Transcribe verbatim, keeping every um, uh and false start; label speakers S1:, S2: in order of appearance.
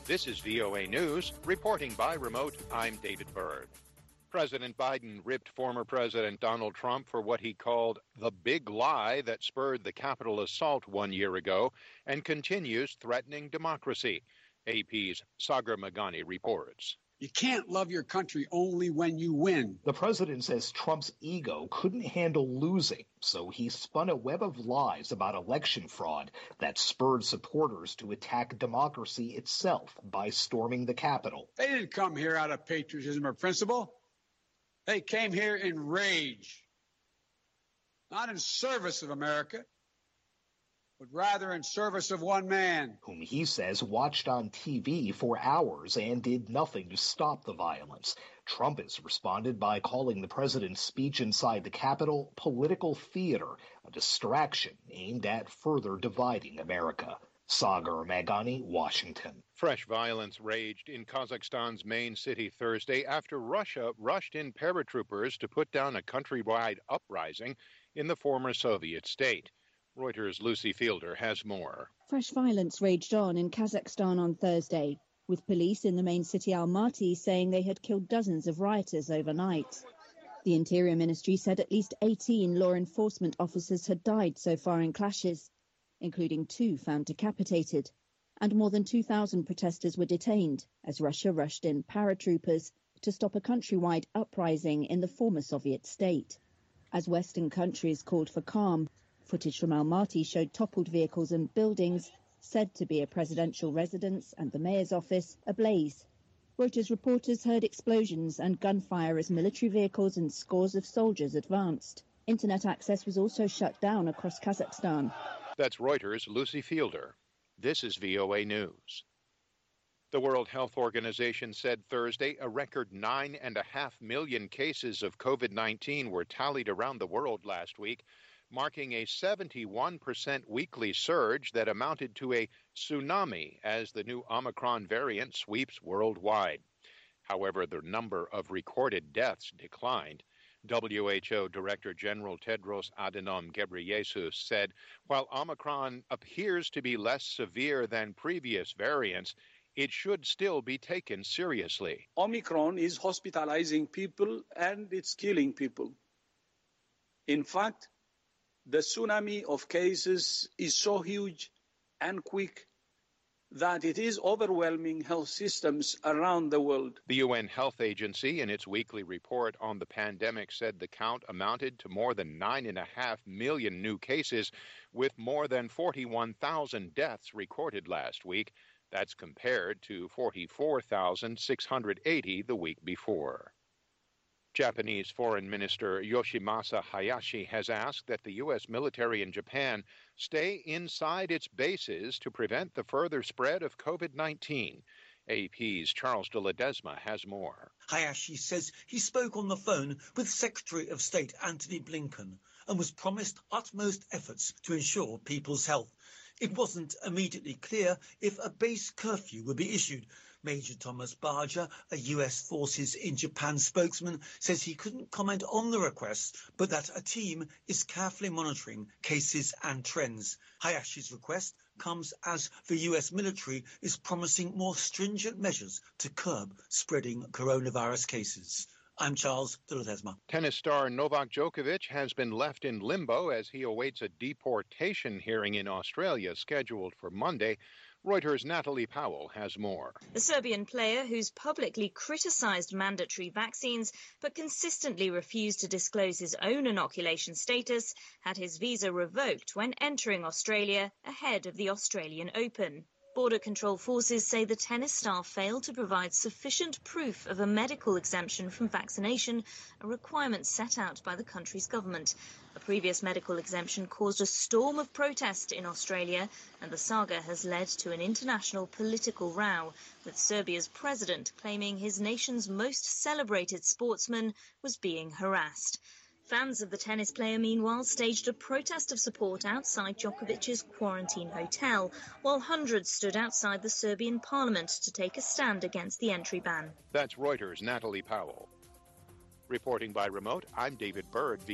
S1: This is V O A News. Reporting by remote, I'm David Byrd. President Biden ripped former President Donald Trump for what he called the big lie that spurred the Capitol assault one year ago and continues threatening democracy. A P's Sagar Meghani reports.
S2: You can't love your country only when you win.
S3: The president says Trump's ego couldn't handle losing, so he spun a web of lies about election fraud that spurred supporters to attack democracy itself by storming the Capitol.
S2: They didn't come here out of patriotism or principle. They came here in rage, not in service of America, but rather in service of one man,
S3: whom he says watched on T V for hours and did nothing to stop the violence. Trump has responded by calling the president's speech inside the Capitol political theater, a distraction aimed at further dividing America. Sagar Meghani, Washington.
S1: Fresh violence raged in Kazakhstan's main city Thursday after Russia rushed in paratroopers to put down a countrywide uprising in the former Soviet state. Reuters' Lucy Fielder has more.
S4: Fresh violence raged on in Kazakhstan on Thursday, with police in the main city Almaty saying they had killed dozens of rioters overnight. The Interior Ministry said at least eighteen law enforcement officers had died so far in clashes, including two found decapitated, and more than two thousand protesters were detained as Russia rushed in paratroopers to stop a countrywide uprising in the former Soviet state. As Western countries called for calm, footage from Almaty showed toppled vehicles and buildings, said to be a presidential residence and the mayor's office, ablaze. Reuters reporters heard explosions and gunfire as military vehicles and scores of soldiers advanced. Internet access was also shut down across Kazakhstan.
S1: That's Reuters' Lucy Fielder. This is V O A News. The World Health Organization said Thursday a record nine and a half million cases of COVID nineteen were tallied around the world last week, marking a seventy-one percent weekly surge that amounted to a tsunami as the new Omicron variant sweeps worldwide. However, the number of recorded deaths declined. W H O Director General Tedros Adhanom Ghebreyesus said, while Omicron appears to be less severe than previous variants, it should still be taken seriously.
S5: Omicron is hospitalizing people and it's killing people. In fact, the tsunami of cases is so huge and quick that it is overwhelming health systems around the world.
S1: The U N Health Agency, in its weekly report on the pandemic, said the count amounted to more than nine and a half million new cases, with more than forty-one thousand deaths recorded last week. That's compared to forty-four thousand six hundred eighty the week before. Japanese Foreign Minister Yoshimasa Hayashi has asked that the U S military in Japan stay inside its bases to prevent the further spread of COVID nineteen. A P's Charles de Ledesma has more.
S6: Hayashi says he spoke on the phone with Secretary of State Antony Blinken and was promised utmost efforts to ensure people's health. It wasn't immediately clear if a base curfew would be issued. Major Thomas Barger, a U S Forces in Japan spokesman, says he couldn't comment on the request, but that a team is carefully monitoring cases and trends. Hayashi's request comes as the U S military is promising more stringent measures to curb spreading coronavirus cases. I'm Charles de Ledesma.
S1: Tennis star Novak Djokovic has been left in limbo as he awaits a deportation hearing in Australia scheduled for Monday. Reuters' Natalie Powell has more.
S7: The Serbian player, who's publicly criticised mandatory vaccines but consistently refused to disclose his own inoculation status, had his visa revoked when entering Australia ahead of the Australian Open. Border Control Forces say the tennis star failed to provide sufficient proof of a medical exemption from vaccination, a requirement set out by the country's government. A previous medical exemption caused a storm of protest in Australia, and the saga has led to an international political row, with Serbia's president claiming his nation's most celebrated sportsman was being harassed. Fans of the tennis player, meanwhile, staged a protest of support outside Djokovic's quarantine hotel, while hundreds stood outside the Serbian parliament to take a stand against the entry ban.
S1: That's Reuters' Natalie Powell. Reporting by remote, I'm David Byrd.